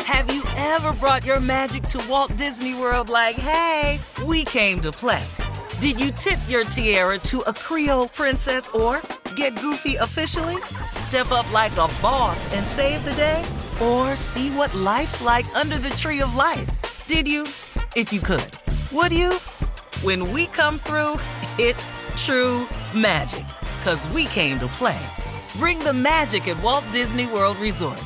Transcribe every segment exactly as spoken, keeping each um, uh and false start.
Have you ever brought your magic to Walt Disney World like, hey, we came to play? Did you tip your tiara to a Creole princess or get goofy officially? Step up like a boss and save the day? Or see what life's like under the tree of life? Did you? If you could. Would you? When we come through, it's true magic. 'Cause we came to play. Bring the magic at Walt Disney World Resort.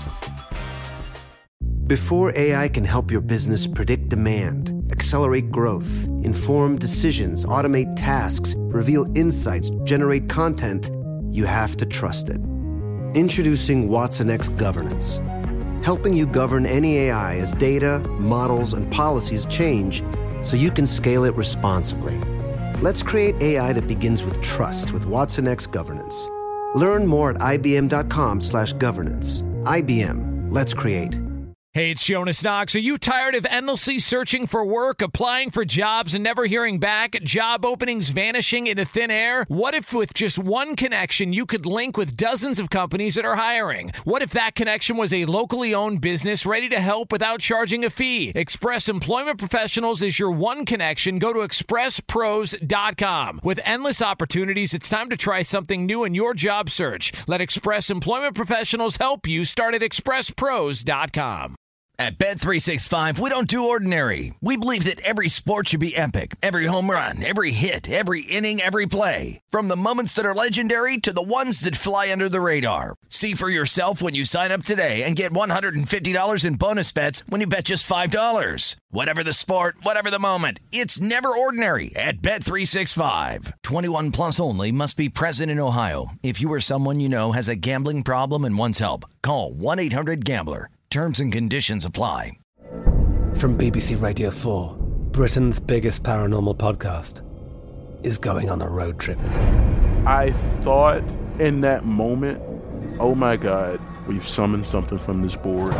Before A I can help your business predict demand, accelerate growth, inform decisions, automate tasks, reveal insights, generate content, you have to trust it. Introducing watsonx Governance, helping you govern any A I as data, models, and policies change so you can scale it responsibly. Let's create A I that begins with trust with watsonx Governance. Learn more at ibm.com slash governance. I B M. Let's create. Hey, it's Jonas Knox. Are you tired of endlessly searching for work, applying for jobs, and never hearing back? Job openings vanishing into thin air? What if with just one connection, you could link with dozens of companies that are hiring? What if that connection was a locally owned business ready to help without charging a fee? Express Employment Professionals is your one connection. Go to express pros dot com. With endless opportunities, it's time to try something new in your job search. Let Express Employment Professionals help you. Start at express pros dot com. At Bet three sixty-five, we don't do ordinary. We believe that every sport should be epic. Every home run, every hit, every inning, every play. From the moments that are legendary to the ones that fly under the radar. See for yourself when you sign up today and get one hundred fifty dollars in bonus bets when you bet just five dollars. Whatever the sport, whatever the moment, it's never ordinary at Bet three sixty-five. twenty-one plus only. Must be present in Ohio. If you or someone you know has a gambling problem and wants help, call one eight hundred gambler. Terms and conditions apply. From B B C Radio four, Britain's biggest paranormal podcast is going on a road trip. I thought in that moment, oh my God, we've summoned something from this board.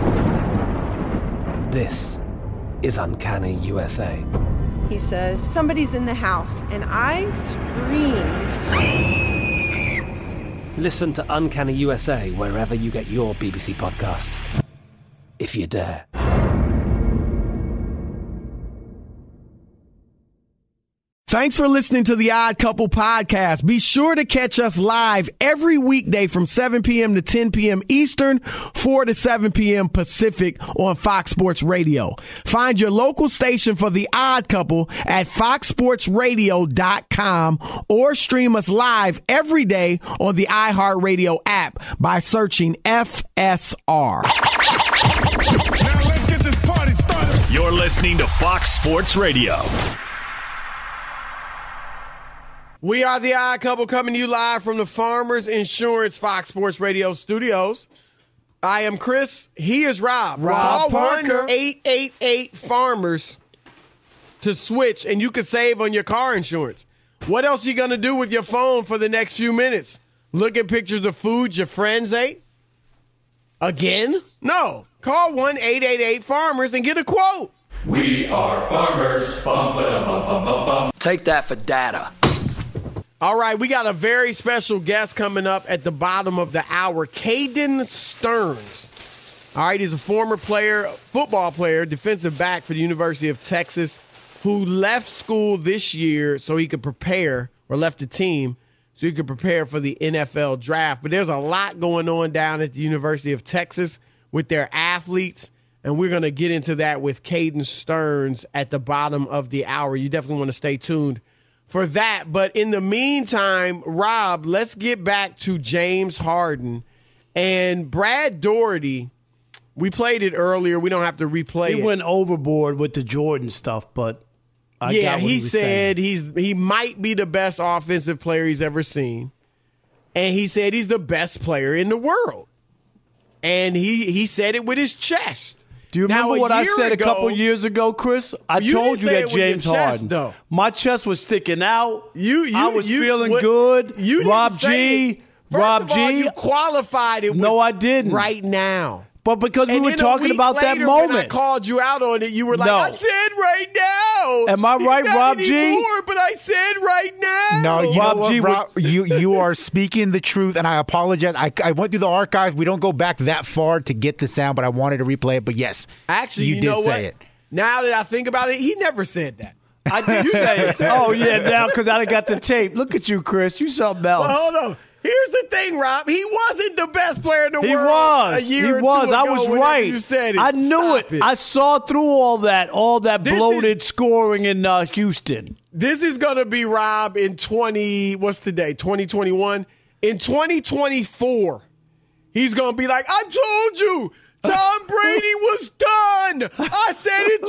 This is Uncanny U S A. He says, somebody's in the house, and I screamed. Listen to Uncanny U S A wherever you get your B B C podcasts, if you dare. Thanks for listening to the Odd Couple podcast. Be sure to catch us live every weekday from seven p.m. to ten p.m. Eastern, four to seven p.m. Pacific on Fox Sports Radio. Find your local station for the Odd Couple at fox sports radio dot com or stream us live every day on the iHeartRadio app by searching F S R. Now let's get this party started. You're listening to Fox Sports Radio. We are the Odd Couple coming to you live from the Farmers Insurance Fox Sports Radio studios. I am Chris. He is Rob. Rob Parker. one eight eight eight Farmers to switch, and you can save on your car insurance. What else are you going to do with your phone for the next few minutes? Look at pictures of food your friends ate? Again? No. Call one eight eight eight Farmers and get a quote. We are farmers. Bum, ba, bum, bum, bum, bum. Take that for data. All right, we got a very special guest coming up at the bottom of the hour, Caden Sterns. All right, he's a former player, football player, defensive back for the University of Texas, who left school this year so he could prepare, or left the team so he could prepare for the N F L draft. But there's a lot going on down at the University of Texas with their athletes, and we're going to get into that with Caden Sterns at the bottom of the hour. You definitely want to stay tuned for that. But in the meantime, Rob, let's get back to James Harden and Brad Daugherty. We played it earlier. We don't have to replay he it. He went overboard with the Jordan stuff, but I yeah, got what he, he was said saying. he's he might be the best offensive player he's ever seen, and he said he's the best player in the world, and he he said it with his chest. Do you remember now, what I said ago, a couple years ago, Chris? I you told didn't you say that it with your James chest, Harden. though. My chest was sticking out. You, you I was you, feeling what, good. You didn't Rob say G. It. First Rob of all, G. You qualified it. No, with I didn't. Right now. But because we and were then talking a week about later, that moment. When I called you out on it, you were like, no. I said right know. Am I right, Not Rob G? anymore, but I said right now. No, you Rob know what, G, Rob, you you are speaking the truth, and I apologize. I, I went through the archive. We don't go back that far to get the sound, but I wanted to replay it. But yes, actually, you, you did know say what? it. Now that I think about it, he never said that. I did say it. Oh, yeah, now because I got the tape. Look at you, Chris. You something else. Well, hold on. Here's the thing, Rob. He wasn't the best player in the he world was. a year He or was. two I ago was whenever right. You said it. I knew Stop it. it. I saw through all that, all that This bloated is- scoring in uh, Houston. This is going to be Rob in twenty. What's today? twenty twenty-one. In twenty twenty-four, he's going to be like, I told you, Tom Brady was done. I said it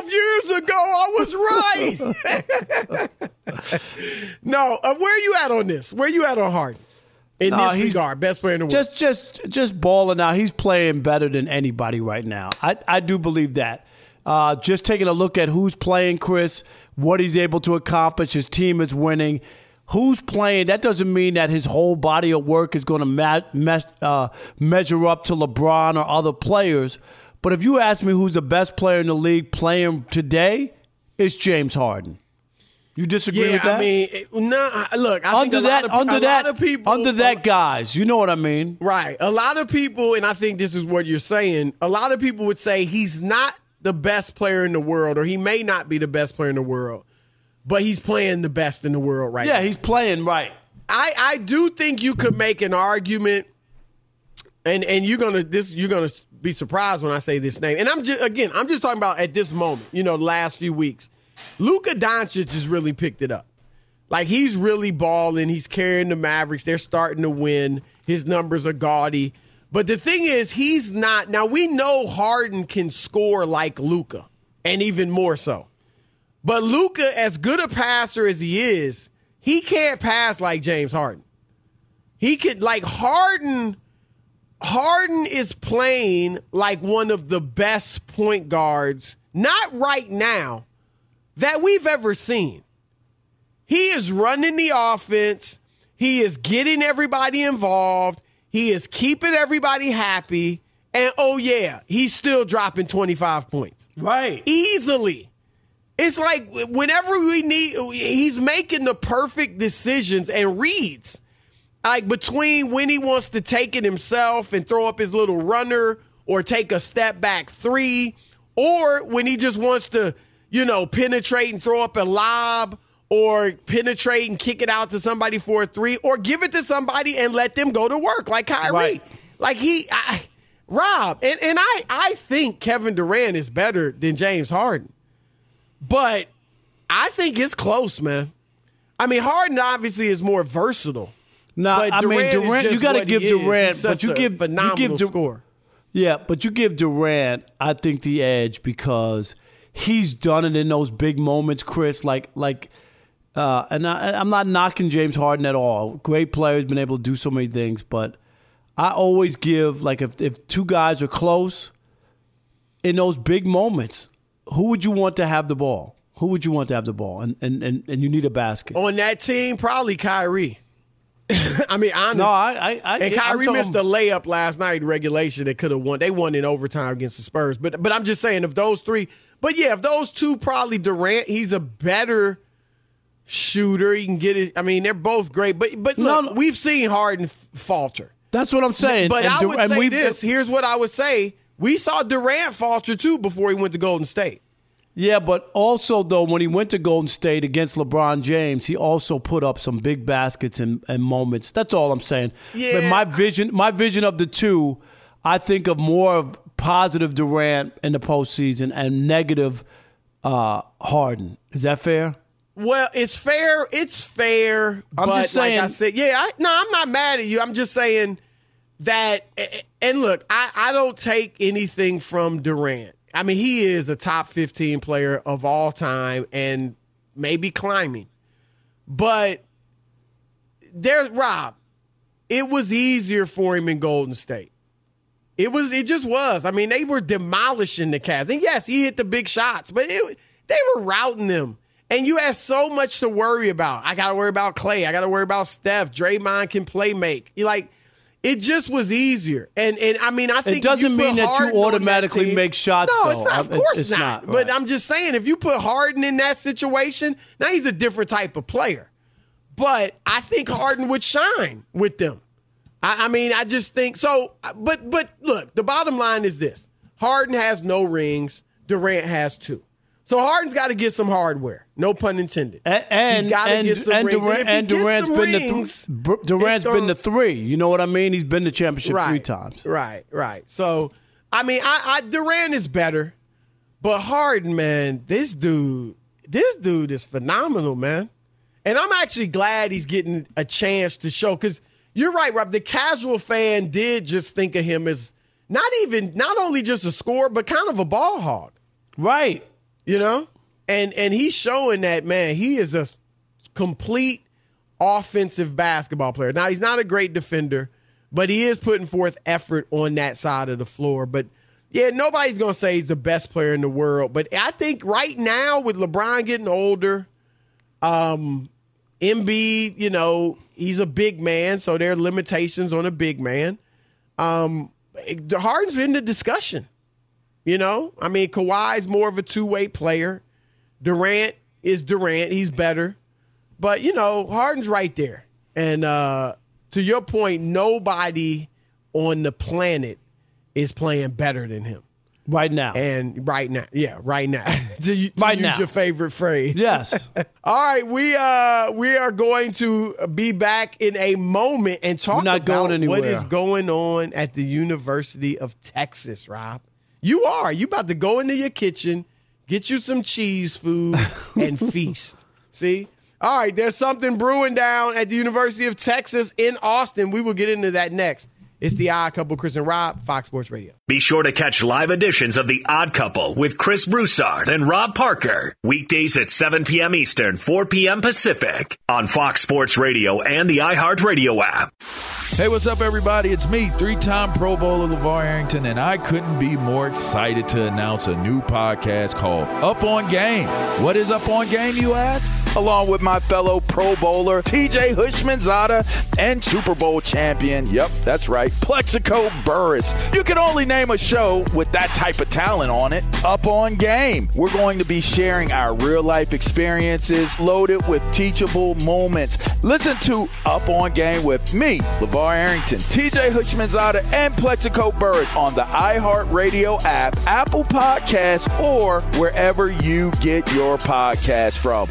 twelve years ago. I was right. No, uh, where are you at on this? Where are you at on Harden? In Uh, this he's regard, best player in the world. Just, just, just balling out. He's playing better than anybody right now. I, I do believe that. Uh, just taking a look at who's playing, Chris, what he's able to accomplish. His team is winning. Who's playing? That doesn't mean that his whole body of work is going to ma- me- uh, measure up to LeBron or other players. But if you ask me who's the best player in the league playing today, it's James Harden. You disagree yeah, with that? I mean, it- no. Look, I under think a that, lot of, under a that, lot of people, under that, guys, you know what I mean, right? A lot of people, and I think this is what you're saying. A lot of people would say he's not the best player in the world, or he may not be the best player in the world, but he's playing the best in the world right yeah, now. he's playing right. I, I do think you could make an argument, and and you're gonna this you're gonna be surprised when I say this name. And I'm just again, I'm just talking about at this moment, you know, the last few weeks. Luka Doncic has really picked it up. Like, he's really balling. He's carrying the Mavericks. They're starting to win. His numbers are gaudy. But the thing is, he's not. Now, we know Harden can score like Luka, and even more so. But Luka, as good a passer as he is, he can't pass like James Harden. He could, like, Harden, Harden is playing like one of the best point guards, not right now, that we've ever seen. He is running the offense. He is getting everybody involved. He is keeping everybody happy. And, oh, yeah, he's still dropping twenty-five points. Right. Easily. It's like whenever we need, he's making the perfect decisions and reads. Like between when he wants to take it himself and throw up his little runner or take a step back three, or when he just wants to, you know, penetrate and throw up a lob, or penetrate and kick it out to somebody for a three, or give it to somebody and let them go to work like Kyrie. Right. Like he, I, Rob, and, and I, I think Kevin Durant is better than James Harden. But I think it's close, man. I mean, Harden obviously is more versatile. No, but I mean, Durant is Durant, you just got to what give he is. Durant, He's but such you a give, you phenomenal give Du- score. Yeah, but you give Durant, I think, the edge because he's done it in those big moments, Chris. Like, like, uh, and I, I'm not knocking James Harden at all. Great player, has been able to do so many things, but I always give, like, if, if two guys are close in those big moments, who would you want to have the ball? Who would you want to have the ball? And and and, and you need a basket. On that team, probably Kyrie. I mean, honestly. No, I, I, I and yeah, Kyrie I'm missed talking- a layup last night in regulation that could have won. They won in overtime against the Spurs. But but I'm just saying, if those three, but yeah, if those two, probably Durant, he's a better shooter. He can get it. I mean, they're both great. But but look, No, no. we've seen Harden f- falter. That's what I'm saying. But And I Dur- would and say we've- this. Here's what I would say. We saw Durant falter too before he went to Golden State. Yeah, but also, though, when he went to Golden State against LeBron James, he also put up some big baskets and, and moments. That's all I'm saying. Yeah. But my vision, my vision of the two, I think of more of positive Durant in the postseason and negative uh, Harden. Is that fair? Well, it's fair. It's fair. I'm but just saying- like I said, yeah, I, no, I'm not mad at you. I'm just saying that, and look, I, I don't take anything from Durant. I mean, he is a top fifteen player of all time and maybe climbing. But there's Rob. It was easier for him in Golden State. It was. It just was. I mean, they were demolishing the Cavs. And yes, he hit the big shots, but it, they were routing them. And you had so much to worry about. I got to worry about Clay. I got to worry about Steph. Draymond can play make. You like, It just was easier. And and I mean, I think it doesn't you put mean that Harden you automatically on that team, make shots, No, though. it's not. Of course it's not. not right. But I'm just saying, if you put Harden in that situation, now he's a different type of player. But I think Harden would shine with them. I, I mean, I just think so. But but look, the bottom line is this: Harden has no rings. Durant has two. So Harden's got to get some hardware. No pun intended. And, and he's got to get some and rings. Durant, and, and Durant's been rings, the th- Durant's gonna, been the three. You know what I mean? He's been the championship right, three times. Right, right. So I mean, I, I Durant is better, but Harden, man, this dude, this dude is phenomenal, man. And I'm actually glad he's getting a chance to show, because you're right, Rob. The casual fan did just think of him as not even, not only just a scorer, but kind of a ball hog. Right. You know? And and he's showing that, man, he is a complete offensive basketball player. Now, he's not a great defender, but he is putting forth effort on that side of the floor. But, yeah, nobody's going to say he's the best player in the world. But I think right now, with LeBron getting older, um, Embiid, you know, he's a big man, so there are limitations on a big man. Um, Harden's been the discussion. You know, I mean, Kawhi's more of a two-way player. Durant is Durant. He's better. But, you know, Harden's right there. And uh, to your point, nobody on the planet is playing better than him. Right now. And right now. Yeah, right now. to to right use now. your favorite phrase. Yes. All right, we uh we are going to be back in a moment and talk not about going what anywhere. is going on at the University of Texas, Rob. You are. You about to go into your kitchen, get you some cheese food, and feast. See? All right, there's something brewing down at the University of Texas in Austin. We will get into that next. It's The Odd Couple, Chris and Rob, Fox Sports Radio. Be sure to catch live editions of The Odd Couple with Chris Broussard and Rob Parker. Weekdays at seven p.m. Eastern, four p.m. Pacific on Fox Sports Radio and the iHeartRadio app. Hey, what's up, everybody? It's me, three-time Pro Bowler LeVar Arrington, and I couldn't be more excited to announce a new podcast called Up On Game. What is Up On Game, you ask? Along with my fellow Pro Bowler, T J Houshmandzadeh, and Super Bowl champion, yep, that's right, Plexico Burris. You can only name a show with that type of talent on it. Up On Game. We're going to be sharing our real-life experiences loaded with teachable moments. Listen to Up On Game with me, LeVar Arrington, T J Houshmandzadeh, and Plexico Burris on the iHeartRadio app, Apple Podcasts, or wherever you get your podcasts from.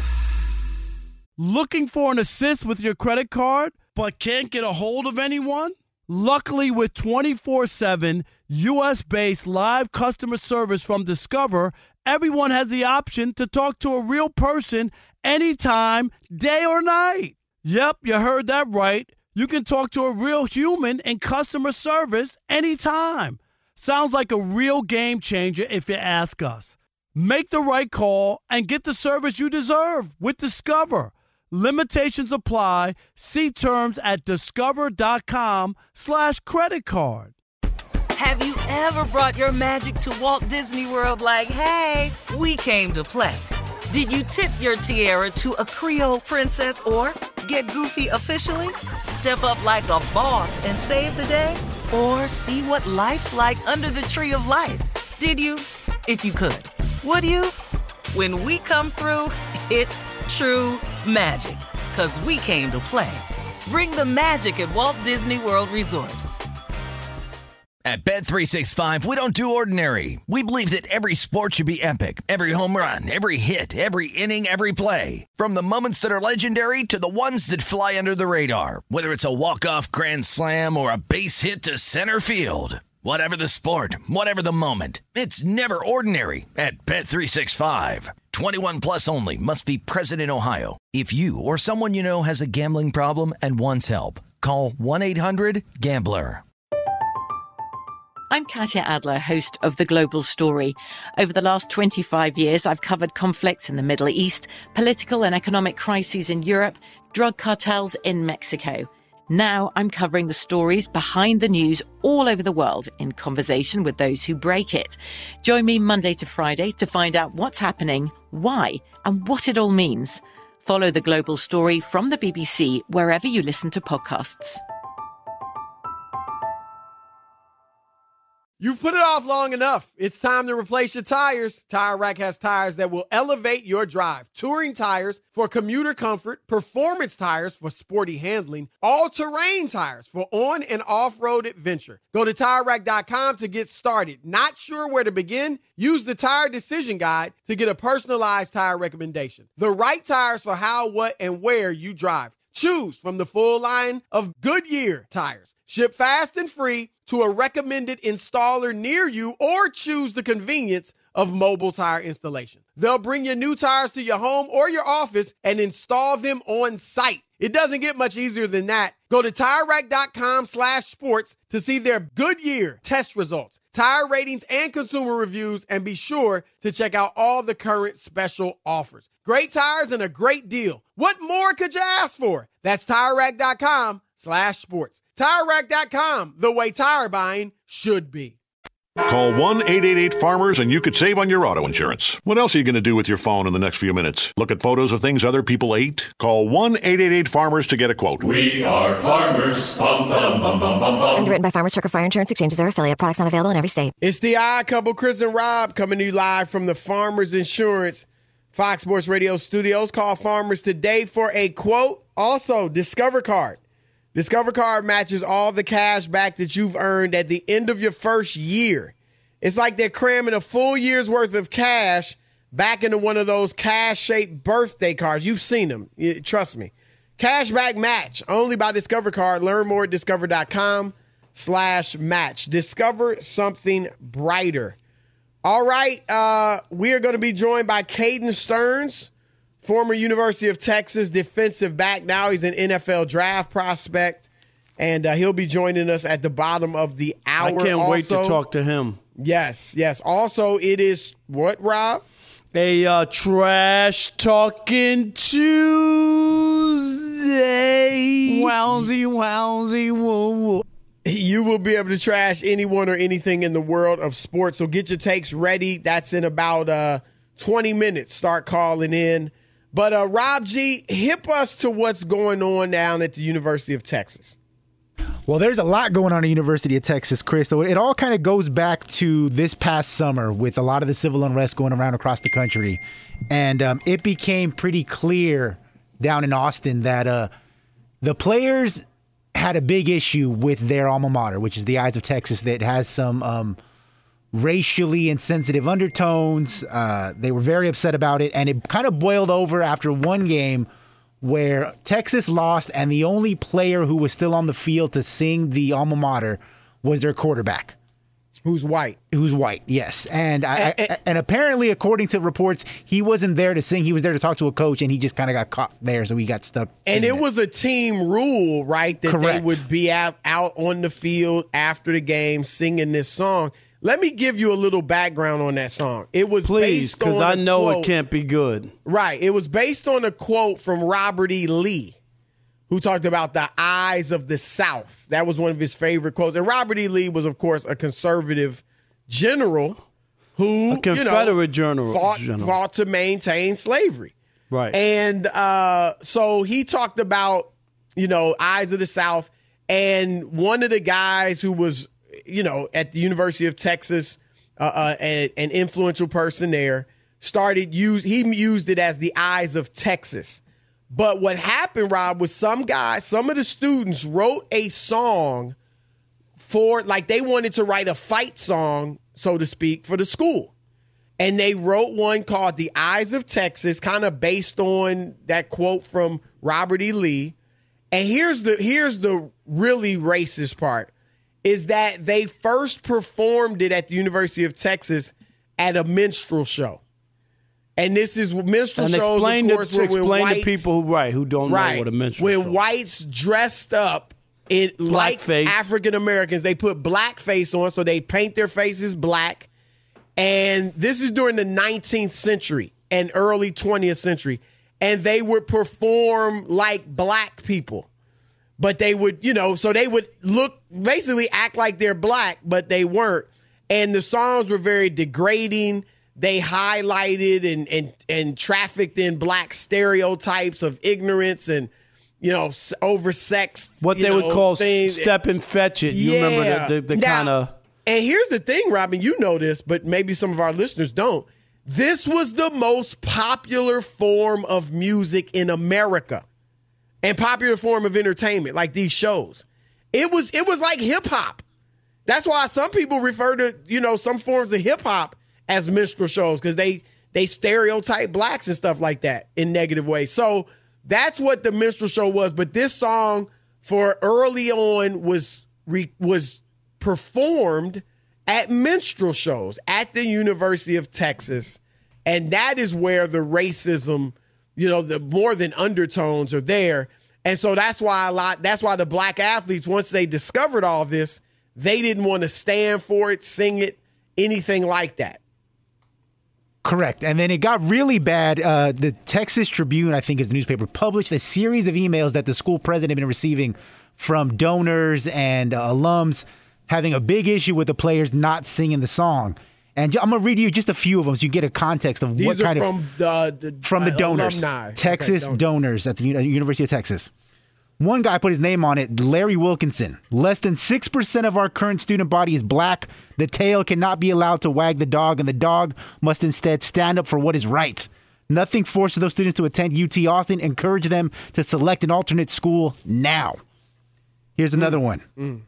Looking for an assist with your credit card, but can't get a hold of anyone? Luckily, with twenty-four seven U S-based live customer service from Discover, everyone has the option to talk to a real person anytime, day or night. Yep, you heard that right. You can talk to a real human in customer service anytime. Sounds like a real game changer if you ask us. Make the right call and get the service you deserve with Discover. Limitations apply. See terms at discover.com slash credit card. Have you ever brought your magic to Walt Disney World like, hey, we came to play? Did you tip your tiara to a Creole princess or get goofy officially? Step up like a boss and save the day? Or see what life's like under the tree of life? Did you? If you could. Would you? When we come through, it's true magic. 'Cause we came to play. Bring the magic at Walt Disney World Resort. At Bet three sixty-five, we don't do ordinary. We believe that every sport should be epic. Every home run, every hit, every inning, every play. From the moments that are legendary to the ones that fly under the radar. Whether it's a walk-off grand slam or a base hit to center field. Whatever the sport, whatever the moment, it's never ordinary at Bet three sixty-five. twenty-one plus only. Must be present in Ohio. If you or someone you know has a gambling problem and wants help, call one eight hundred gambler. I'm Katya Adler, host of The Global Story. Over the last twenty-five years, I've covered conflicts in the Middle East, political and economic crises in Europe, drug cartels in Mexico. Now I'm covering the stories behind the news all over the world in conversation with those who break it. Join me Monday to Friday to find out what's happening, why, and what it all means. Follow The Global Story from the B B C wherever you listen to podcasts. You've put it off long enough. It's time to replace your tires. Tire Rack has tires that will elevate your drive. Touring tires for commuter comfort, performance tires for sporty handling, all-terrain tires for on- and off-road adventure. Go to Tire Rack dot com to get started. Not sure where to begin? Use the Tire Decision Guide to get a personalized tire recommendation. The right tires for how, what, and where you drive. Choose from the full line of Goodyear tires. Ship fast and free to a recommended installer near you, or choose the convenience of mobile tire installation. They'll bring your new tires to your home or your office and install them on site. It doesn't get much easier than that. Go to Tire Rack dot com slash sports to see their Goodyear test results, tire ratings, and consumer reviews, and be sure to check out all the current special offers. Great tires and a great deal. What more could you ask for? That's Tire Rack dot com slash sports. Tire Rack dot com, the way tire buying should be. Call one eight eight eight farmers and you could save on your auto insurance. What else are you going to do with your phone in the next few minutes? Look at photos of things other people ate? Call one eight eight eight farmers to get a quote. We are farmers. Bum, bum, bum, bum, bum, bum. Underwritten by Farmers Trucker Fire Insurance Exchanges or affiliate. Products not available in every state. It's the Odd Couple, Chris and Rob, coming to you live from the Farmers Insurance Fox Sports Radio studios. Call Farmers today for a quote. Also, Discover Card. Discover Card matches all the cash back that you've earned at the end of your first year. It's like they're cramming a full year's worth of cash back into one of those cash-shaped birthday cards. You've seen them. Trust me. Cashback match only by Discover Card. Learn more at discover dot com slash match. Discover something brighter. All right. Uh, we are going to be joined by Caden Stearns, former University of Texas defensive back. Now he's an N F L draft prospect, and uh, he'll be joining us at the bottom of the hour. I can't also, wait to talk to him. Yes, yes. Also, it is what, Rob? A uh, trash talking Tuesday. Wowsy, wowsy, woo, woo. You will be able to trash anyone or anything in the world of sports. So get your takes ready. That's in about uh, twenty minutes. Start calling in. But uh, Rob G, hip us to what's going on down at the University of Texas. Well, there's a lot going on at the University of Texas, Chris. So it all kind of goes back to this past summer with a lot of the civil unrest going around across the country. And um, it became pretty clear down in Austin that uh, the players had a big issue with their alma mater, which is the Eyes of Texas, that has some um, racially insensitive undertones. Uh, they were very upset about it. And it kind of boiled over after one game where Texas lost, and the only player who was still on the field to sing the alma mater was their quarterback. Who's white. Who's white, yes. And I, and, I, and apparently, according to reports, he wasn't there to sing. He was there to talk to a coach, and he just kind of got caught there, so he got stuck. And it there. was a team rule, right, that Correct. they would be out, out on the field after the game singing this song. Let me give you a little background on that song. It was Please, based on because I know quote, it can't be good. Right. It was based on a quote from Robert E. Lee, who talked about the eyes of the South. That was one of his favorite quotes. And Robert E. Lee was, of course, a conservative general who, a Confederate you know, general, fought, general. fought to maintain slavery. Right. And uh, so he talked about, you know, eyes of the South. And one of the guys who was, you know, at the University of Texas, uh, uh, an, an influential person there, started use he used it as the eyes of Texas. But what happened, Rob, was some guys, some of the students wrote a song for, like, they wanted to write a fight song, so to speak, for the school. And they wrote one called The Eyes of Texas, kind of based on that quote from Robert E. Lee. And here's the here's the really racist part, is that they first performed it at the University of Texas at a minstrel show. And this is minstrel and shows, explain of course, to, where explain when whites, to people who right who don't right, know what a minstrel when show. whites dressed up in like Blackface. African Americans, they put blackface on, so they paint their faces black. And this is during the nineteenth century and early twentieth century. And they would perform like black people. But they would, you know, so they would look, basically act like they're black, but they weren't. And the songs were very degrading. They highlighted and and and trafficked in black stereotypes of ignorance and, you know, oversexed. What you they know, would call things. step and fetch it. You yeah. remember the, the, the Now, kind of. and here's the thing, Robin, you know this, but maybe some of our listeners don't. This was the most popular form of music in America and popular form of entertainment, like these shows. It was it was like hip hop. That's why some people refer to, you know, some forms of hip hop as minstrel shows, because they they stereotype blacks and stuff like that in negative ways. So that's what the minstrel show was. But this song for early on was re, was performed at minstrel shows at the University of Texas. And that is where the racism, you know, the more than undertones are there. And so that's why a lot, that's why the black athletes, once they discovered all this, they didn't want to stand for it, sing it, anything like that. Correct. And then it got really bad. Uh, the Texas Tribune, I think is the newspaper, published a series of emails that the school president had been receiving from donors and uh, alums having a big issue with the players not singing the song. And I'm going to read you just a few of them so you get a context of These what are kind from of... the, the from the uh, donors. Alumni. Texas okay, donors at the U- University of Texas. One guy put his name on it, Larry Wilkinson. Less than six percent of our current student body is black. The tail cannot be allowed to wag the dog, and the dog must instead stand up for what is right. Nothing forces those students to attend U T Austin. Encourage them to select an alternate school now. Here's another mm. one. Mm.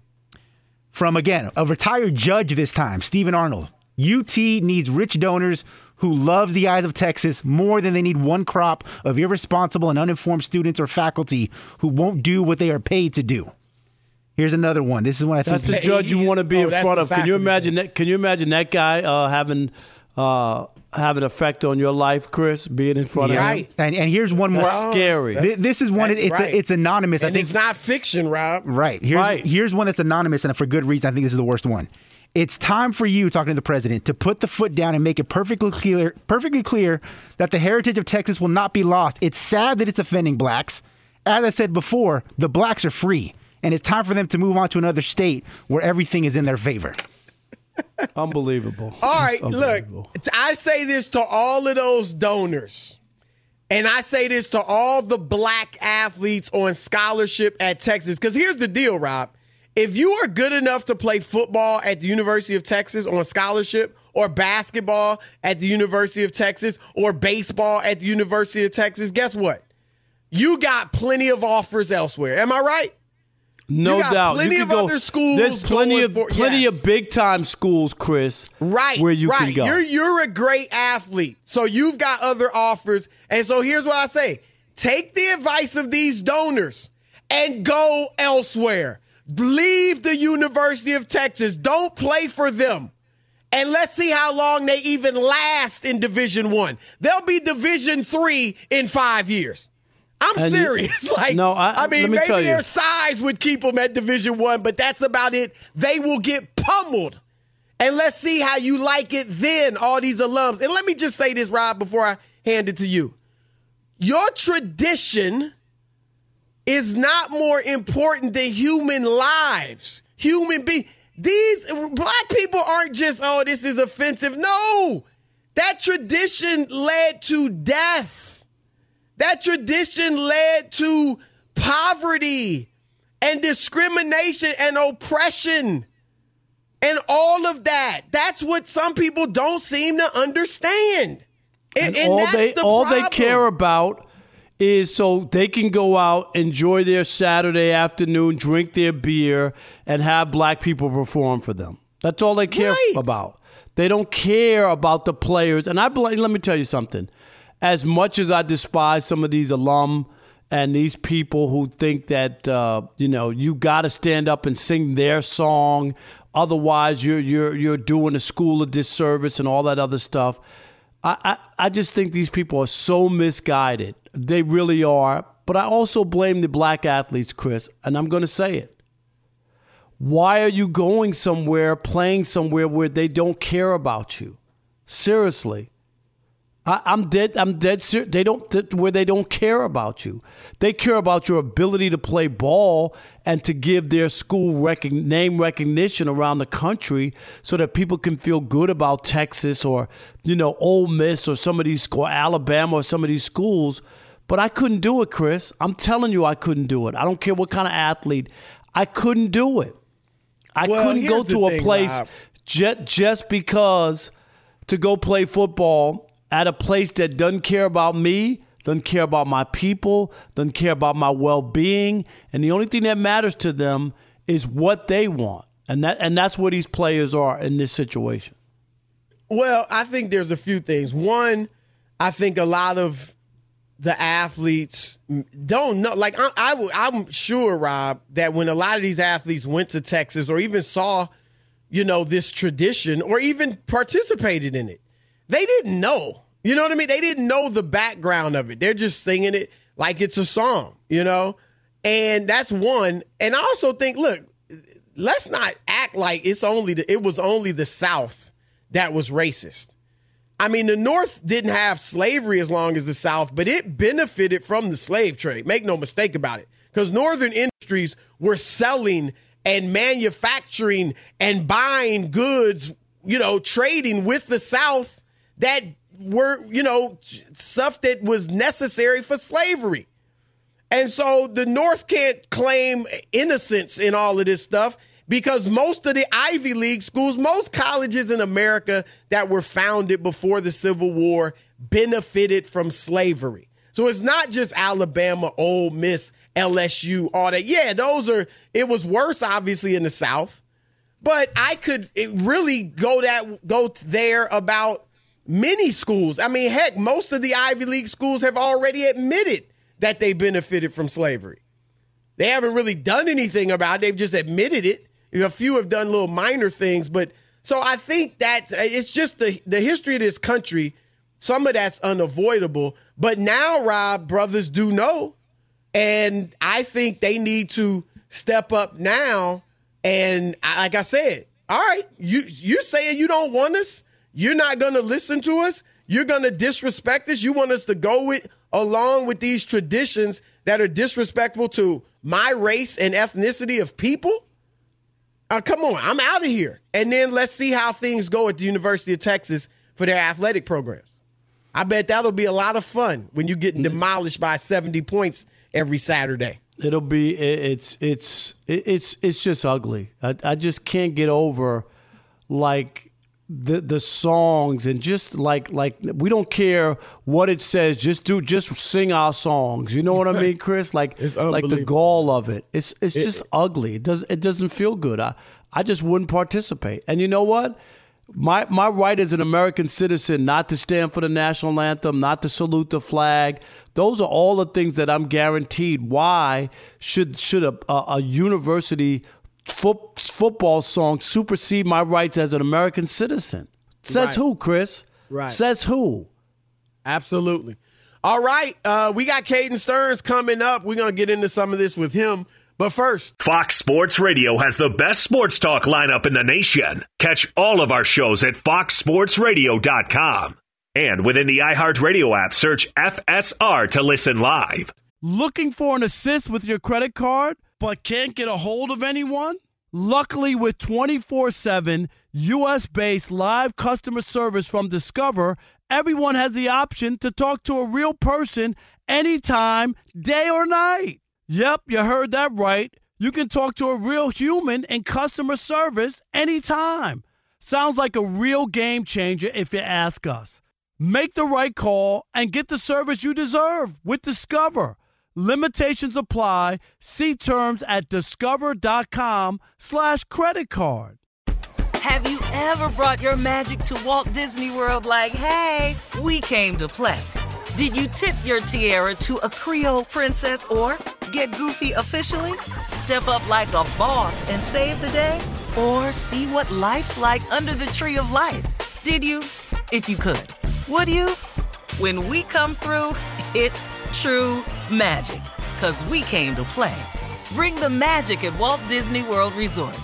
From, again, a retired judge this time, Stephen Arnold. U T needs rich donors who love the eyes of Texas more than they need one crop of irresponsible and uninformed students or faculty who won't do what they are paid to do. Here's another one. This is one I think that's the judge you want to be oh, in front of. Can you imagine that? Can you imagine that guy uh, having uh, have an effect on your life, Chris? Being in front yeah. of him, right? And, and here's one more. That's scary. This, this is one. That's it's right. a, it's anonymous. And I think it's not fiction, Rob. Right. Here's, right. Here's one that's anonymous, and for good reason. I think this is the worst one. It's time for you, talking to the president, to put the foot down and make it perfectly clear, perfectly clear that the heritage of Texas will not be lost. It's sad that it's offending blacks. As I said before, the blacks are free, and it's time for them to move on to another state where everything is in their favor. Unbelievable. All right, Unbelievable. look, I say this to all of those donors, and I say this to all the black athletes on scholarship at Texas, because here's the deal, Rob. If you are good enough to play football at the University of Texas on scholarship, or basketball at the University of Texas, or baseball at the University of Texas, guess what? You got plenty of offers elsewhere. Am I right? No you got doubt. Plenty you of go, other schools. There's plenty of for, plenty yes. of big time schools, Chris. Right. Where you right. can go. You're you're a great athlete, so you've got other offers. And so here's what I say: take the advice of these donors and go elsewhere. Leave the University of Texas. Don't play for them. And let's see how long they even last in Division One. They'll be Division Three in five years. I'm and serious. You, like, no, I, I mean, me maybe their you. size would keep them at Division One, but that's about it. They will get pummeled. And let's see how you like it then, all these alums. And let me just say this, Rob, before I hand it to you. Your tradition is not more important than human lives. Human beings. These black people aren't just, oh, this is offensive. No, that tradition led to death. That tradition led to poverty and discrimination and oppression and all of that. That's what some people don't seem to understand. And, and, and all that's they the all problem. they care about is so they can go out, enjoy their Saturday afternoon, drink their beer, and have black people perform for them. That's all they care right. about. They don't care about the players. And I blame, let me tell you something. As much as I despise some of these alum and these people who think that, uh, you know, you got to stand up and sing their song, otherwise you're you're you're doing the school a disservice and all that other stuff. I, I, I just think these people are so misguided. They really are. But I also blame the black athletes, Chris, and I'm going to say it. Why are you going somewhere, playing somewhere where they don't care about you? Seriously. I, I'm dead. I'm dead serious. They don't, where they don't care about you. They care about your ability to play ball and to give their school rec- name recognition around the country so that people can feel good about Texas or, you know, Ole Miss or some of these, or Alabama or some of these schools. But I couldn't do it, Chris. I'm telling you I couldn't do it. I don't care what kind of athlete. I couldn't do it. I well, couldn't go to a thing, place Rob. just, just because to go play football at a place that doesn't care about me, doesn't care about my people, doesn't care about my well-being, and the only thing that matters to them is what they want. And that and that's what these players are in this situation. Well, I think there's a few things. One, I think a lot of the athletes don't know. Like, I, I, I'm sure, Rob, that when a lot of these athletes went to Texas or even saw, you know, this tradition or even participated in it, they didn't know. You know what I mean? They didn't know the background of it. They're just singing it like it's a song, you know? And that's one. And I also think, look, let's not act like it's only the, it was only the South that was racist. I mean, the North didn't have slavery as long as the South, but it benefited from the slave trade. Make no mistake about it. Because Northern industries were selling and manufacturing and buying goods, you know, trading with the South that were, you know, stuff that was necessary for slavery. And so the North can't claim innocence in all of this stuff because most of the Ivy League schools, most colleges in America that were founded before the Civil War benefited from slavery. So it's not just Alabama, Ole Miss, L S U, all that. Yeah, those are, it was worse, obviously, in the South. But I could really go that go there about many schools. I mean, heck, most of the Ivy League schools have already admitted that they benefited from slavery. They haven't really done anything about it. They've just admitted it. A few have done little minor things. But so I think that it's just the, the history of this country. Some of that's unavoidable. But now, Rob, brothers do know. And I think they need to step up now. And like I said, all right, you you saying you don't want us? You're not going to listen to us? You're going to disrespect us? You want us to go with along with these traditions that are disrespectful to my race and ethnicity of people? Uh, come on, I'm out of here. And then let's see how things go at the University of Texas for their athletic programs. I bet that'll be a lot of fun when you get demolished by seventy points every Saturday. It'll be it's it's it's it's just ugly. I, I just can't get over like the the songs and just like like we don't care what it says. Just do just sing our songs. You know what I mean, Chris? Like like the gall of it. It's it's just it, ugly. It does it doesn't feel good. I I just wouldn't participate. And you know what? My my right as an American citizen not to stand for the national anthem, not to salute the flag, those are all the things that I'm guaranteed. Why should should a, a, a university foot, football song supersede my rights as an American citizen? Says right. Who, Chris? Right. Says who? Absolutely. All right, uh, we got Caden Stearns coming up. We're going to get into some of this with him. But first, Fox Sports Radio has the best sports talk lineup in the nation. Catch all of our shows at fox sports radio dot com. And within the iHeartRadio app, search F S R to listen live. Looking for an assist with your credit card, but can't get a hold of anyone? Luckily, with twenty-four seven U S-based live customer service from Discover, everyone has the option to talk to a real person anytime, day or night. Yep, you heard that right. You can talk to a real human in customer service anytime. Sounds like a real game changer if you ask us. Make the right call and get the service you deserve with Discover. Limitations apply. See terms at discover.com slash credit card. Have you ever brought your magic to Walt Disney World like, hey, we came to play? Did you tip your tiara to a Creole princess or get goofy officially? Step up like a boss and save the day? Or see what life's like under the tree of life? Did you? If you could. Would you? When we come through, it's true magic. 'Cause we came to play. Bring the magic at Walt Disney World Resort.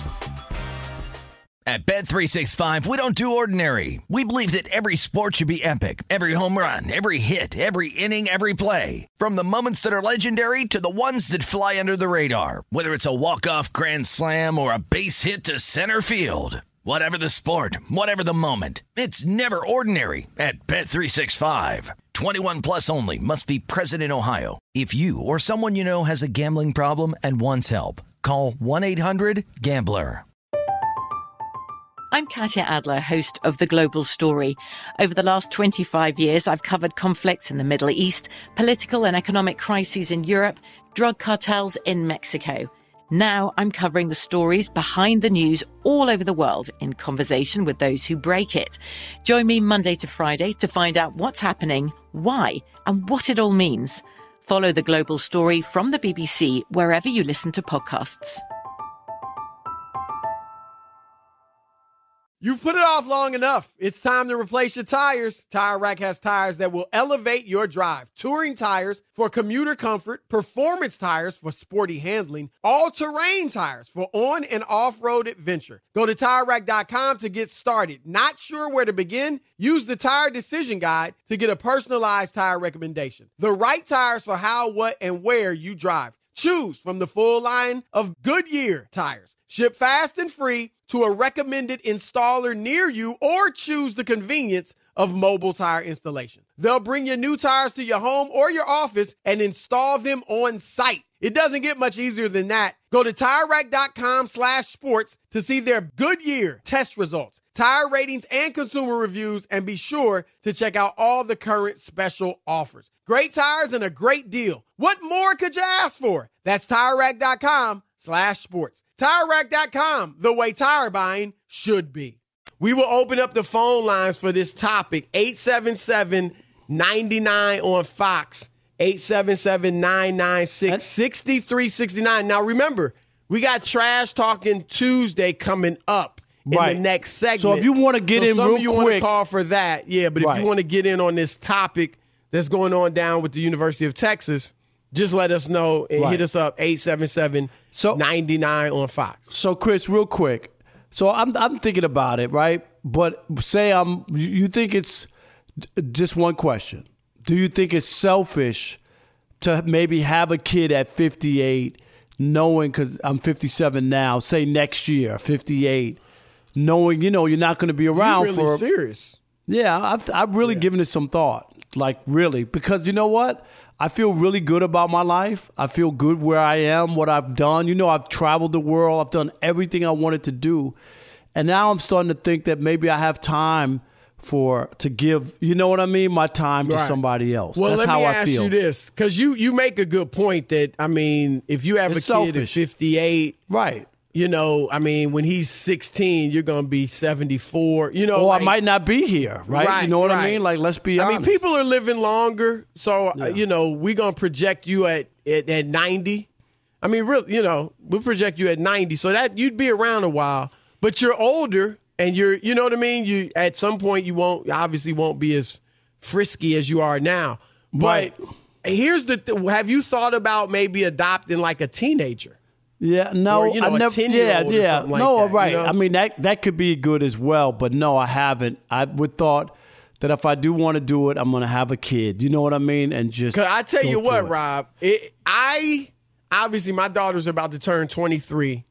At Bet three sixty-five, we don't do ordinary. We believe that every sport should be epic. Every home run, every hit, every inning, every play. From the moments that are legendary to the ones that fly under the radar. Whether it's a walk-off grand slam or a base hit to center field. Whatever the sport, whatever the moment. It's never ordinary at Bet three sixty-five. twenty-one plus only. Must be present in Ohio. If you or someone you know has a gambling problem and wants help, call one eight hundred gambler. I'm Katya Adler, host of The Global Story. Over the last twenty-five years, I've covered conflicts in the Middle East, political and economic crises in Europe, drug cartels in Mexico. Now I'm covering the stories behind the news all over the world in conversation with those who break it. Join me Monday to Friday to find out what's happening, why, and what it all means. Follow The Global Story from the B B C wherever you listen to podcasts. You've put it off long enough. It's time to replace your tires. Tire Rack has tires that will elevate your drive. Touring tires for commuter comfort, performance tires for sporty handling, all-terrain tires for on- and off-road adventure. Go to Tire Rack dot com to get started. Not sure where to begin? Use the Tire Decision Guide to get a personalized tire recommendation. The right tires for how, what, and where you drive. Choose from the full line of Goodyear tires. Ship fast and free to a recommended installer near you, or choose the convenience of mobile tire installation. They'll bring your new tires to your home or your office and install them on site. It doesn't get much easier than that. Go to Tire Rack dot com slash sports to see their Goodyear test results, tire ratings, and consumer reviews, and be sure to check out all the current special offers. Great tires and a great deal. What more could you ask for? That's Tire Rack dot com slash sports. Tire Rack dot com, the way tire buying should be. We will open up the phone lines for this topic. eight seven seven, nine nine on Fox. eight seven seven, nine nine six, six three six nine. Now, remember, we got Trash Talking Tuesday coming up in right. the next segment. So if you want to get so in some real of you quick. want to call for that, yeah, but Right. if you want to get in on this topic that's going on down with the University of Texas, just let us know and Right. hit us up, eight seven seven, nine nine on Fox. So, Chris, real quick. So I'm I'm thinking about it, right? But say I'm you think it's just one question. Do you think it's selfish to maybe have a kid at fifty-eight, knowing, because I'm fifty-seven now, say next year, fifty-eight, knowing, you know, you're not going to be around You're really for. serious. Yeah, I've, I've really Yeah. given it some thought, like really, because you know what? I feel really good about my life. I feel good where I am, what I've done. You know, I've traveled the world. I've done everything I wanted to do. And now I'm starting to think that maybe I have time for to give, you know what I mean, my time to Right. somebody else. Well, That's let how me I ask feel. you this, because you, you make a good point that, I mean, if you have It's a kid selfish. at fifty-eight, right? You know, I mean, when he's sixteen, you're going to be seventy-four. You know, Or like, I might not be here, right? You know what I right. mean? Like, let's be I honest. mean, people are living longer, so uh, you know we're gonna project you at, at at ninety. I mean, real, you know, we'll project you at ninety, so that you'd be around a while. But you're older, and you're, you know what I mean. You at some point you won't obviously won't be as frisky as you are now. But Right. here's the: th- have you thought about maybe adopting like a teenager? Yeah, no, Or, you know, I a never. ten-year-old Yeah, or yeah, something like no, that, right. you know? I mean, that that could be good as well, but no, I haven't. I would thought that if I do want to do it, I'm going to have a kid. You know what I mean? And just Because I tell go you through what, it. Rob, it, I obviously my daughter's about to turn twenty-three.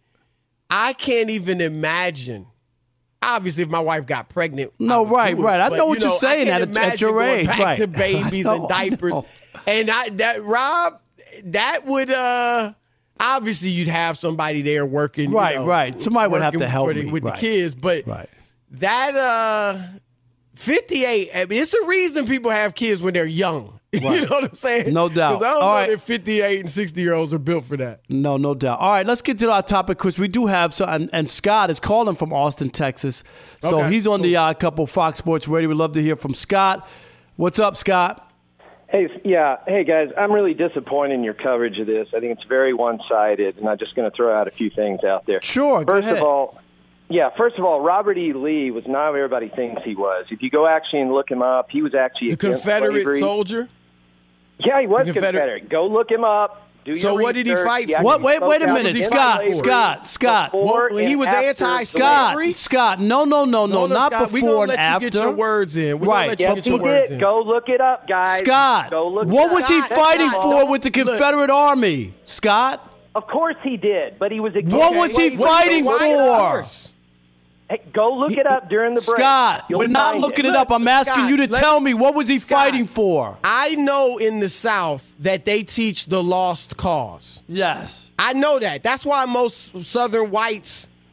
I can't even imagine. Obviously, if my wife got pregnant, No, would right, do it. right. I But, know you what you're saying I at- can't at imagine your going age, back right. to babies I and know, I diapers, know. and I that Rob, that would uh obviously you'd have somebody there working, you Right, know, right. Somebody would have working to help for the- me, with right. the kids, but Right. that uh fifty-eight. I mean, it's a reason people have kids when they're young. You Right. know what I'm saying? No doubt. Because I don't All know right. that fifty-eight and sixty year olds are built for that. No, no doubt. All right, let's get to our topic, Chris. We do have so, and, and Scott is calling from Austin, Texas. So Okay, he's on the Odd Couple Fox Sports Radio. We'd love to hear from Scott. What's up, Scott? Hey, yeah. Hey, guys, I'm really disappointed in your coverage of this. I think it's very one-sided, and I'm just going to throw out a few things out there. Sure, go First ahead. of all, yeah, first of all, Robert E. Lee was not what everybody thinks he was. If you go actually and look him up, he was actually The against Confederate slavery. soldier? Yeah, he was The Confederate- Confederate. Go look him up. Do So your what did he research. fight for? actually What? Wait, spoke wait a out minute, against Scott, slavery Scott, Scott. before Well, he and was after anti-slavery? Scott, Scott, no, no, no, no, No, no, not Scott, we before gonna and let you after. get your words in. We gonna right. let you Yes, get he your words did. in. Go look it up, guys. Scott, Go look what it was he up. fighting Scott, for don't- with the look. Confederate Army, Scott? Of course he did, but he was against. What was he slavery. fighting White for? horse. Hey, go look it up during the break. Scott, You'll we're not find looking it, Look, up. I'm asking Scott, you to let- tell me, what was he Scott, fighting for? I know in the South that they teach the lost cause. Yes. I know that. That's why most Southern whites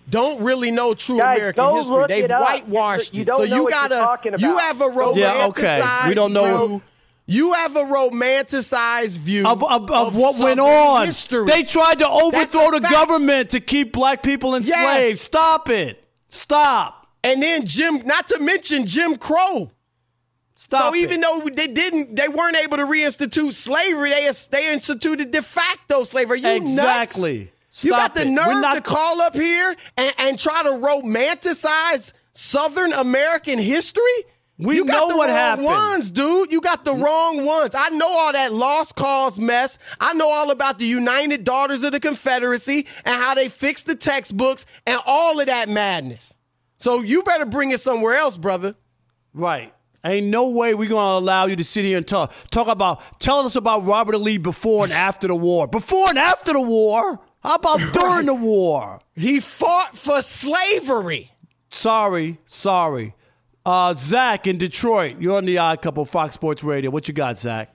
don't really know true Guys, American go history. look They've it up. whitewashed You it. don't So know you what you're gotta, talking about. you have a romanticized Yeah, okay. We don't know. view. You have a romanticized view Of, of, of, of what went Southern on. history. They tried to overthrow the fact. government to keep black people enslaved. Yes. Stop it. Stop. And then Jim, not to mention Jim Crow. Stop so even it. though they didn't, they weren't able to reinstitute slavery. They they instituted de facto slavery. Are you Exactly. nuts? You Stop got the it. We're nerve not- to call up here and, and try to romanticize Southern American history? We you got know the what wrong happened. ones, dude. You got the wrong ones. I know all that lost cause mess. I know all about the United Daughters of the Confederacy and how they fixed the textbooks and all of that madness. So you better bring it somewhere else, brother. Right. Ain't no way we're going to allow you to sit here and talk talk about, tell us about Robert E. Lee before and after the war. Before and after the war? How about during the war? He fought for slavery. Sorry, sorry. Uh, Zach in Detroit, you're on the Odd Couple, Fox Sports Radio. What you got, Zach?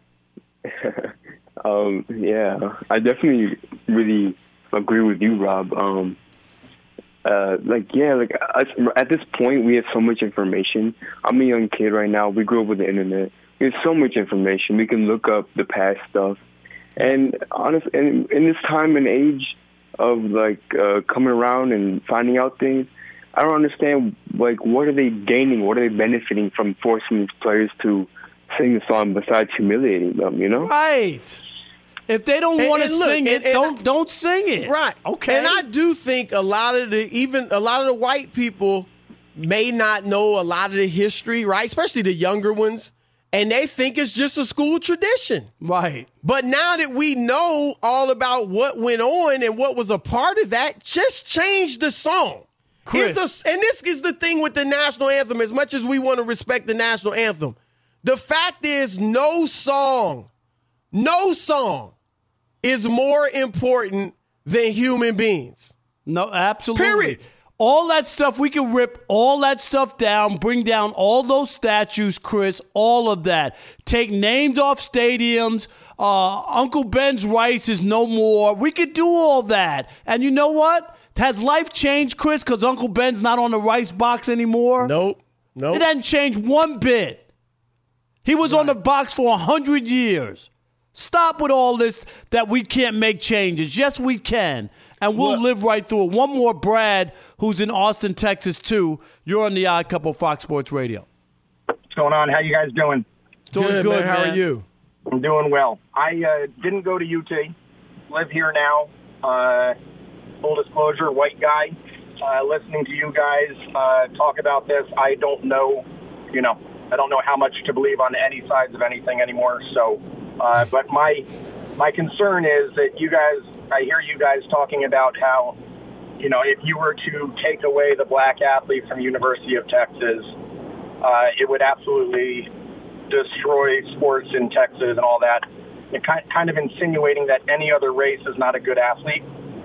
um, yeah, I definitely really agree with you, Rob. Um, uh, like, yeah, like I, at this point, we have so much information. I'm a young kid right now. We grew up with the internet. We have so much information. We can look up the past stuff. And honestly, in, in this time and age of like uh, coming around and finding out things, I don't understand, like, what are they gaining? What are they benefiting from forcing these players to sing the song besides humiliating them, you know? Right. If they don't want to And look, sing and- it, and don't I- don't sing it. Right. Okay. And I do think a lot of the, even a lot of the white people may not know a lot of the history, right? Especially the younger ones. And they think it's just a school tradition. Right. But now that we know all about what went on and what was a part of that, just change the song. Here's the, and this is the thing with the national anthem, as much as we want to respect the national anthem. The fact is, no song, no song is more important than human beings. No, absolutely. Period. All that stuff, we can rip all that stuff down, bring down all those statues, Chris, all of that. Take names off stadiums. Uh, Uncle Ben's rice is no more. We could do all that. And you know what? Has life changed, Chris, because Uncle Ben's not on the rice box anymore? Nope. Nope. It hasn't changed one bit. He was on the box for one hundred years. Stop with all this that we can't make changes. Yes, we can. And we'll What? live right through it. One more, Brad, who's in Austin, Texas, too. You're on the Odd Couple, Fox Sports Radio. What's going on? How you guys doing? Doing Good, good, man. How man. are you? I'm doing well. I uh, didn't go to U T. Live here now. Uh, full disclosure, white guy. Uh, listening to you guys uh, talk about this, I don't know, you know, I don't know how much to believe on any sides of anything anymore. So, uh, but my my concern is that you guys, I hear you guys talking about how, you know, if you were to take away the black athlete from University of Texas, uh, it would absolutely destroy sports in Texas and all that. It kind kind of insinuating that any other race is not a good athlete.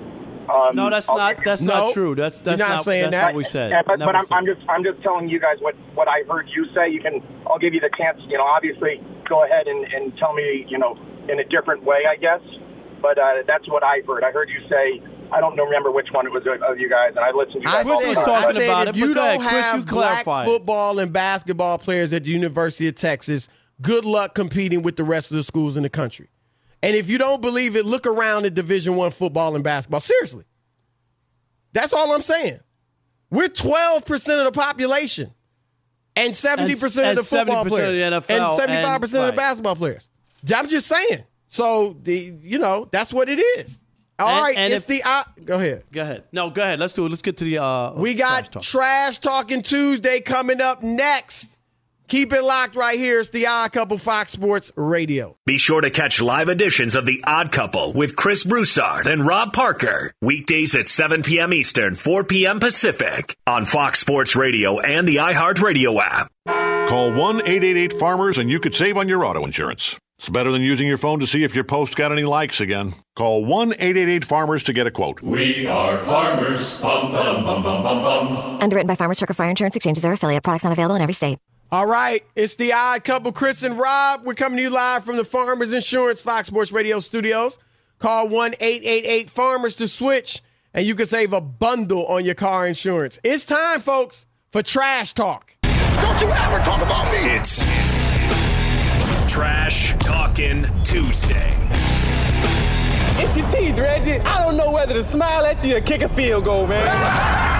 Um, No, that's I'll not give you- that's not true. That's that's You're not saying that's that. not what we said. Yeah, but, Never but I'm, said. I'm just I'm just telling you guys what, what I heard you say. You can I'll give you the chance. You know, obviously, go ahead and, and tell me, you know, in a different way, I guess. But uh, that's what I heard. I heard you say. I don't remember which one it was of you guys, and I listened to you I guys. all the said, time. talking I said about if it, you but go ahead, don't Chris, you have black clarify it. football and basketball players at the University of Texas, good luck competing with the rest of the schools in the country. And if you don't believe it, look around at Division One football and basketball. Seriously. That's all I'm saying. We're twelve percent of the population and seventy percent And- of the and football seventy percent of players the N F L and seventy-five percent and- of the right. basketball players. I'm just saying. So, the you know, that's what it is. All And- right, and it's if- the uh, go ahead. Go ahead. No, go ahead. Let's do it. Let's get to the. Uh, We got trash talk. Trash Talking Tuesday coming up next. Keep it locked right here. It's the Odd Couple, Fox Sports Radio. Be sure to catch live editions of The Odd Couple with Chris Broussard and Rob Parker. Weekdays at seven p.m. Eastern, four p.m. Pacific on Fox Sports Radio and the iHeartRadio app. Call one eight eight eight farmers and you could save on your auto insurance. It's better than using your phone to see if your post got any likes again. Call one eight eight eight farmers to get a quote. We are farmers. Bum, bum, bum, bum, bum, bum. Underwritten by Farmers Trucker Fire Insurance Exchanges or affiliate. Products not available in every state. All right, it's the Odd Couple, Chris and Rob. We're coming to you live from the Farmers Insurance Fox Sports Radio studios. Call one eight eight eight farmers to switch and you can save a bundle on your car insurance. It's time, folks, for Trash Talk. Don't you ever talk about me. It's, it's Trash Talkin' Tuesday. It's your teeth, Reggie. I don't know whether to smile at you or kick a field goal, man.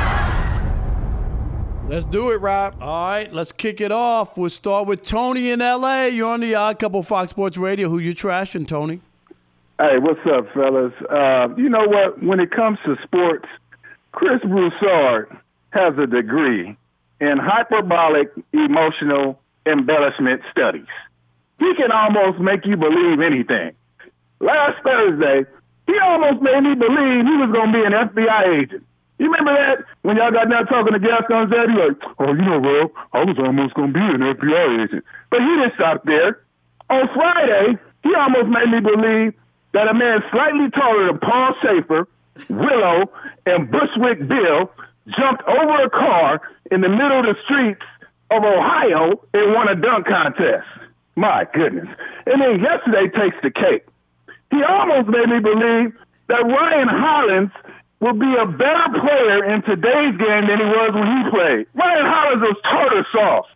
Let's do it, Rob. All right, let's kick it off. We'll start with Tony in L A. You're on the Odd Couple Fox Sports Radio. Who you trashing, Tony? Hey, what's up, fellas? Uh, you know what? When it comes to sports, Chris Broussard has a degree in hyperbolic emotional embellishment studies. He can almost make you believe anything. Last Thursday, he almost made me believe he was going to be an F B I agent. You remember that? When y'all got done talking to Gascon's dad, he like, oh, you know, Rob, I was almost going to be an F B I agent. But he didn't stop there. On Friday, he almost made me believe that a man slightly taller than Paul Schaefer, Willow, and Bushwick Bill jumped over a car in the middle of the streets of Ohio and won a dunk contest. My goodness. And then yesterday takes the cake. He almost made me believe that Ryan Hollins would be a better player in today's game than he was when he played. Ryan Hollins was tartar sauce.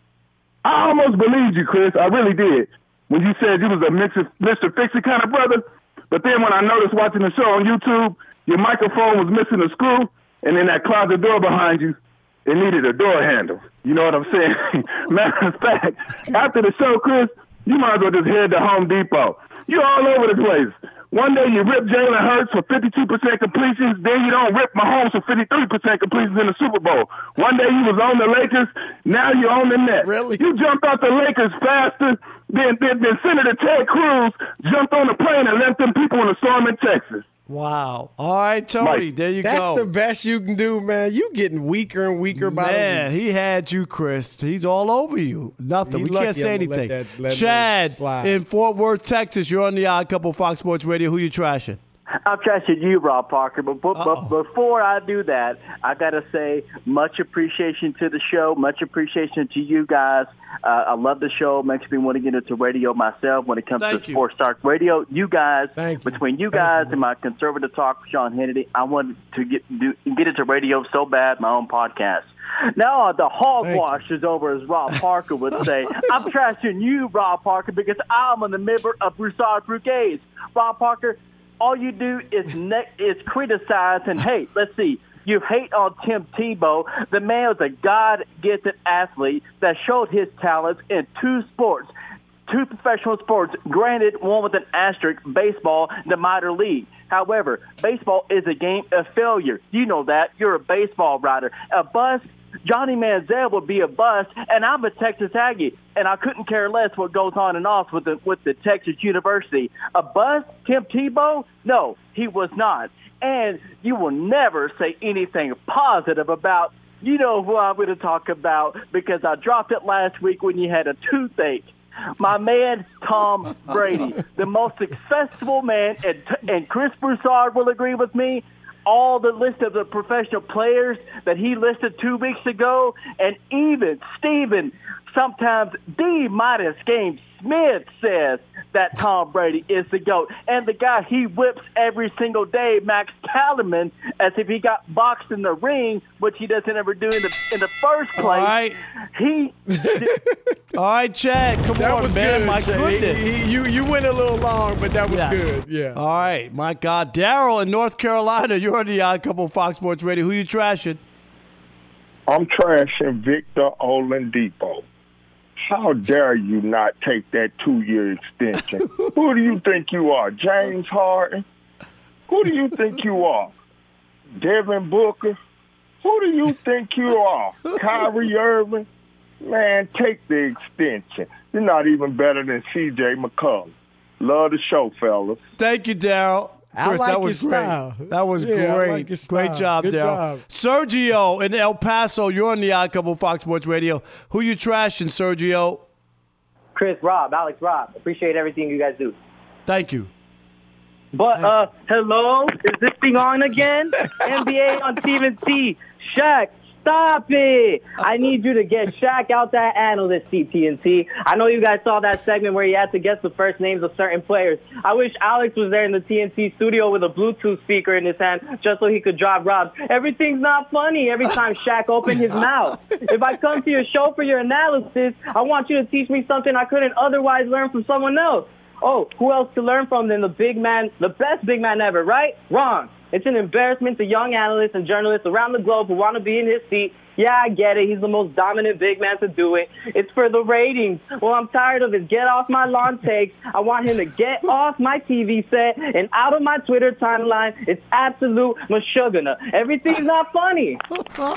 I almost believed you, Chris. I really did. When you said you was a Mister Fix-It kind of brother. But then when I noticed watching the show on YouTube, your microphone was missing a screw, and then that closet door behind you, it needed a door handle. You know what I'm saying? Matter of fact, after the show, Chris, you might as well just head to Home Depot. You're all over the place. One day you rip Jalen Hurts for fifty-two percent completions, then you don't rip Mahomes for fifty-three percent completions in the Super Bowl. One day you was on the Lakers, now you're on the Nets. Really? You jumped out the Lakers faster than, than, than Senator Ted Cruz jumped on the plane and left them people in a storm in Texas. Wow. All right, Tony, Mike, there you that's go. That's the best you can do, man. You getting weaker and weaker by the week. Man, he had you, Chris. He's all over you. Nothing. He we lucky can't say I'm anything. Let that, let Chad in Fort Worth, Texas. You're on the Odd Couple Fox Sports Radio. Who you trashing? I'm trashing you, Rob Parker. But, but, but before I do that, I got to say much appreciation to the show, much appreciation to you guys. Uh, I love the show. Makes me want to get into radio myself when it comes Thank to you. Sports Talk Radio. You guys, Thank between you, you. guys you. and my conservative talk, Sean Hannity, I wanted to get do, get into radio so bad, my own podcast. Now the hogwash is over, as Rob Parker would say. I'm trashing you, Rob Parker, because I'm a member of Broussard Brigades. Rob Parker, all you do is ne- is criticize and hate. Let's see. You hate on Tim Tebow. The man was a God-gifted athlete that showed his talents in two sports, two professional sports. Granted, one with an asterisk, baseball, the minor league. However, baseball is a game of failure. You know that. You're a baseball writer. A bust, Johnny Manziel would be a bust, and I'm a Texas Aggie, and I couldn't care less what goes on and off with the with the Texas University. A bust, Tim Tebow? No, he was not. And you will never say anything positive about, you know who I'm going to talk about, because I dropped it last week when you had a toothache. My man, Tom Brady, the most successful man, and, and Chris Broussard will agree with me, all the list of the professional players that he listed two weeks ago, and even Steven, sometimes D minus game Smith says that Tom Brady is the GOAT. And the guy he whips every single day, Max Kellerman, as if he got boxed in the ring, which he doesn't ever do in the in the first place. All right. He All right, Chad, come that on, was man. Good, My Chad. goodness. He, he, you, you went a little long, but that was Yes. good. Yeah. All right, my God. Daryl in North Carolina, you're on the Odd Couple Fox Sports Radio. Who you trashing? I'm trashing Victor Oladipo. How dare you not take that two-year extension? Who do you think you are, James Harden? Who do you think you are, Devin Booker? Who do you think you are, Kyrie Irving? Man, take the extension. You're not even better than C J McCollum. Love the show, fellas. Thank you, Daryl. I Chris, like that was your great. style. That was Yeah, I great. like your Great style. job, Good Daryl. job. Sergio in El Paso, you're on the Odd Couple Fox Sports Radio. Who you trashing, Sergio? Chris, Rob, Alex, Rob. Appreciate everything you guys do. Thank you. But, uh, hello? Is this thing on again? N B A on Steven C. Shaq, Stop it! I need you to get Shaq out that analyst seat, T N T. I know you guys saw that segment where he had to guess the first names of certain players. I wish Alex was there in the T N T studio with a Bluetooth speaker in his hand just so he could drop Rob. Everything's not funny every time Shaq opened his mouth. If I come to your show for your analysis, I want you to teach me something I couldn't otherwise learn from someone else. Oh, who else to learn from than the big man, the best big man ever, right? Wrong. It's an embarrassment to young analysts and journalists around the globe who want to be in his seat. Yeah, I get it. He's the most dominant big man to do it. It's for the ratings. Well, I'm tired of his get off my lawn takes. I want him to get off my T V set and out of my Twitter timeline. It's absolute mashugana. Everything's not funny. Sergio.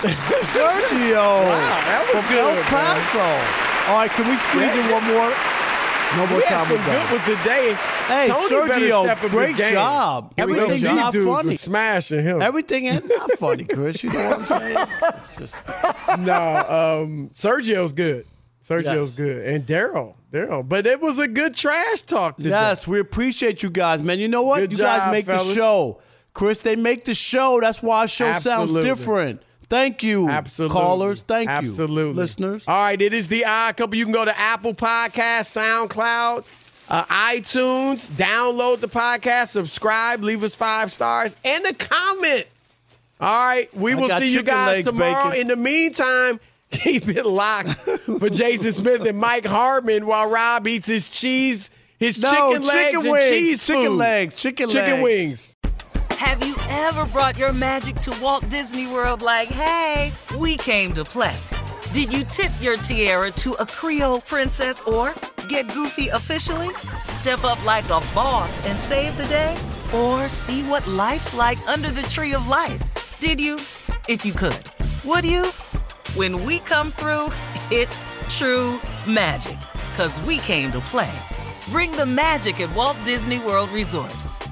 Wow, that was From good, El Paso. All right, can we squeeze in one more? No more we time. had some good with the day. Hey, Tony better Sergio, step up great his game. job. Here we go. Everything's These not dudes funny. was smashing him. Everything ain't not funny, Chris. You know what I'm saying? It's just... no, um, Sergio's good. Sergio's Yes. good. And Daryl. Daryl. But it was a good trash talk today. Yes, we appreciate you guys, man. You know what? Good you job, guys make fellas. the show. Chris, they make the show. That's why our show Absolutely. sounds different. Thank you, Absolutely. callers. Thank you, Absolutely. listeners. All right, it is the Odd Couple. You can go to Apple Podcasts, SoundCloud, uh, iTunes, download the podcast, subscribe, leave us five stars, and a comment. All right, we I will got see you chicken guys legs, tomorrow. bacon. In the meantime, keep it locked for Jason Smith and Mike Hartman while Rob eats his cheese, his No, chicken legs chicken and wings, cheese chicken food. legs, chicken chicken legs. wings. Have you ever brought your magic to Walt Disney World like, hey, we came to play? Did you tip your tiara to a Creole princess or get goofy officially? Step up like a boss and save the day? Or see what life's like under the tree of life? Did you? If you could. Would you? When we come through, it's true magic. 'Cause we came to play. Bring the magic at Walt Disney World Resort.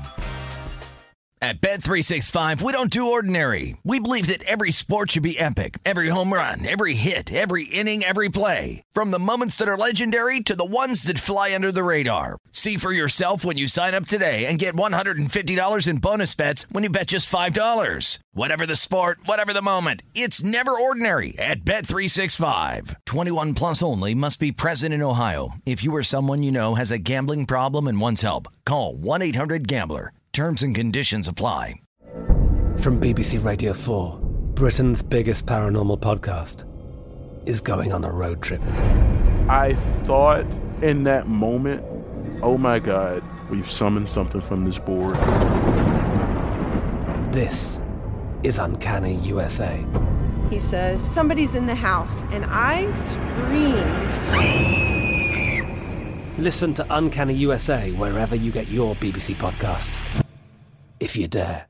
At Bet three sixty-five, we don't do ordinary. We believe that every sport should be epic. Every home run, every hit, every inning, every play. From the moments that are legendary to the ones that fly under the radar. See for yourself when you sign up today and get one hundred fifty dollars in bonus bets when you bet just five dollars. Whatever the sport, whatever the moment, it's never ordinary at Bet three sixty-five. twenty-one plus only. Must be present in Ohio. If you or someone you know has a gambling problem and wants help, call one eight hundred gambler. Terms and conditions apply. From B B C Radio four, Britain's biggest paranormal podcast is going on a road trip. I thought in that moment, oh my God, we've summoned something from this board. This is Uncanny U S A. He says, somebody's in the house, and I screamed. Listen to Uncanny U S A wherever you get your B B C podcasts, if you dare.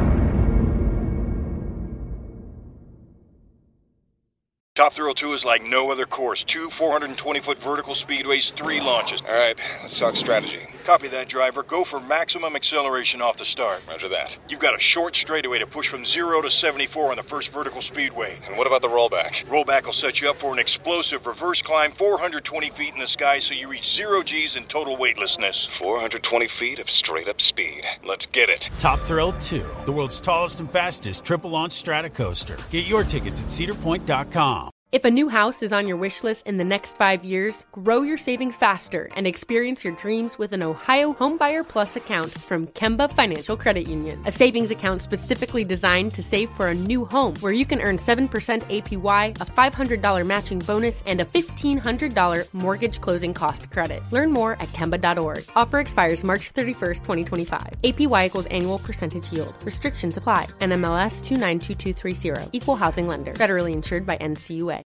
Top Thrill two is like no other course. Two four hundred twenty foot vertical speedways, three launches. All right, let's talk strategy. Copy that, driver. Go for maximum acceleration off the start. Roger that. You've got a short straightaway to push from zero to seventy-four on the first vertical speedway. And what about the rollback? Rollback will set you up for an explosive reverse climb four hundred twenty feet in the sky so you reach zero G's in total weightlessness. four hundred twenty feet of straight-up speed. Let's get it. Top Thrill two, the world's tallest and fastest triple-launch stratocoaster. Get your tickets at cedar point dot com. If a new house is on your wish list in the next five years, grow your savings faster and experience your dreams with an Ohio Homebuyer Plus account from Kemba Financial Credit Union. A savings account specifically designed to save for a new home where you can earn seven percent A P Y, a five hundred dollars matching bonus, and a fifteen hundred dollars mortgage closing cost credit. Learn more at Kemba dot org. Offer expires March thirty-first, twenty twenty-five. A P Y equals annual percentage yield. Restrictions apply. N M L S two nine two two three zero. Equal housing lender. Federally insured by N C U A.